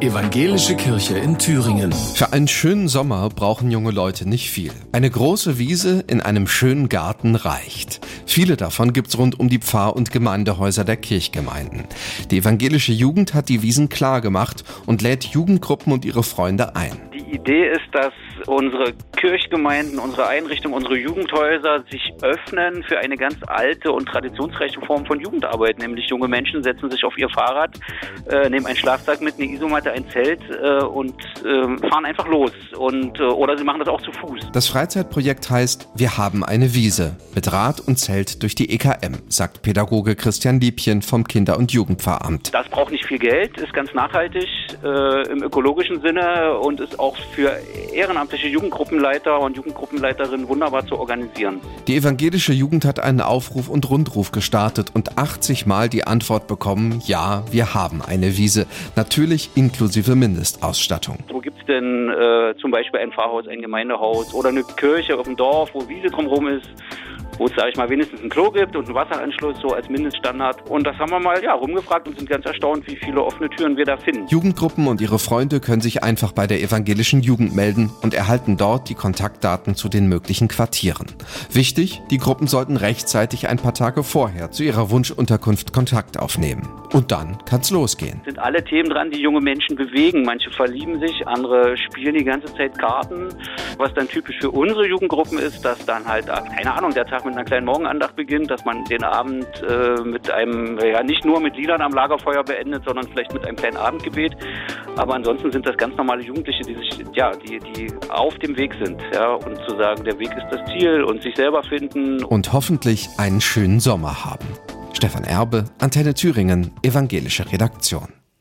Evangelische Kirche in Thüringen. Für einen schönen Sommer brauchen junge Leute nicht viel. Eine große Wiese in einem schönen Garten reicht. Viele davon gibt's rund um die Pfarr- und Gemeindehäuser der Kirchgemeinden. Die evangelische Jugend hat die Wiesen klar gemacht und lädt Jugendgruppen und ihre Freunde ein. Die Idee ist, dass unsere Kirchgemeinden, unsere Einrichtungen, unsere Jugendhäuser sich öffnen für eine ganz alte und traditionsreiche Form von Jugendarbeit. Nämlich junge Menschen setzen sich auf ihr Fahrrad, nehmen einen Schlafsack mit, eine Isomatte, ein Zelt und fahren einfach los. Oder sie machen das auch zu Fuß. Das Freizeitprojekt heißt Wir haben eine Wiese mit Rad und Zelt durch die EKM, sagt Pädagoge Christian Liebchen vom Kinder- und Jugendpfarramt. Das braucht nicht viel Geld, ist ganz nachhaltig im ökologischen Sinne und ist auch für ehrenamtliche Jugendgruppenleiter und Jugendgruppenleiterinnen wunderbar zu organisieren. Die evangelische Jugend hat einen Aufruf und Rundruf gestartet und 80 Mal die Antwort bekommen, ja, wir haben eine Wiese, natürlich inklusive Mindestausstattung. Wo gibt es denn zum Beispiel ein Pfarrhaus, ein Gemeindehaus oder eine Kirche auf dem Dorf, wo Wiese drumherum ist? Wo es, sage ich mal, wenigstens ein Klo gibt und einen Wasseranschluss so als Mindeststandard. Und das haben wir mal rumgefragt und sind ganz erstaunt, wie viele offene Türen wir da finden. Jugendgruppen und ihre Freunde können sich einfach bei der evangelischen Jugend melden und erhalten dort die Kontaktdaten zu den möglichen Quartieren. Wichtig, die Gruppen sollten rechtzeitig ein paar Tage vorher zu ihrer Wunschunterkunft Kontakt aufnehmen. Und dann kann's losgehen. Es sind alle Themen dran, die junge Menschen bewegen. Manche verlieben sich, andere spielen die ganze Zeit Karten. Was dann typisch für unsere Jugendgruppen ist, dass dann halt, keine Ahnung, der Tag mit einer kleinen Morgenandacht beginnt, dass man den Abend mit einem, nicht nur mit Liedern am Lagerfeuer beendet, sondern vielleicht mit einem kleinen Abendgebet. Aber ansonsten sind das ganz normale Jugendliche, die sich, die auf dem Weg sind, und zu sagen, der Weg ist das Ziel und sich selber finden. Und hoffentlich einen schönen Sommer haben. Stefan Erbe, Antenne Thüringen, evangelische Redaktion.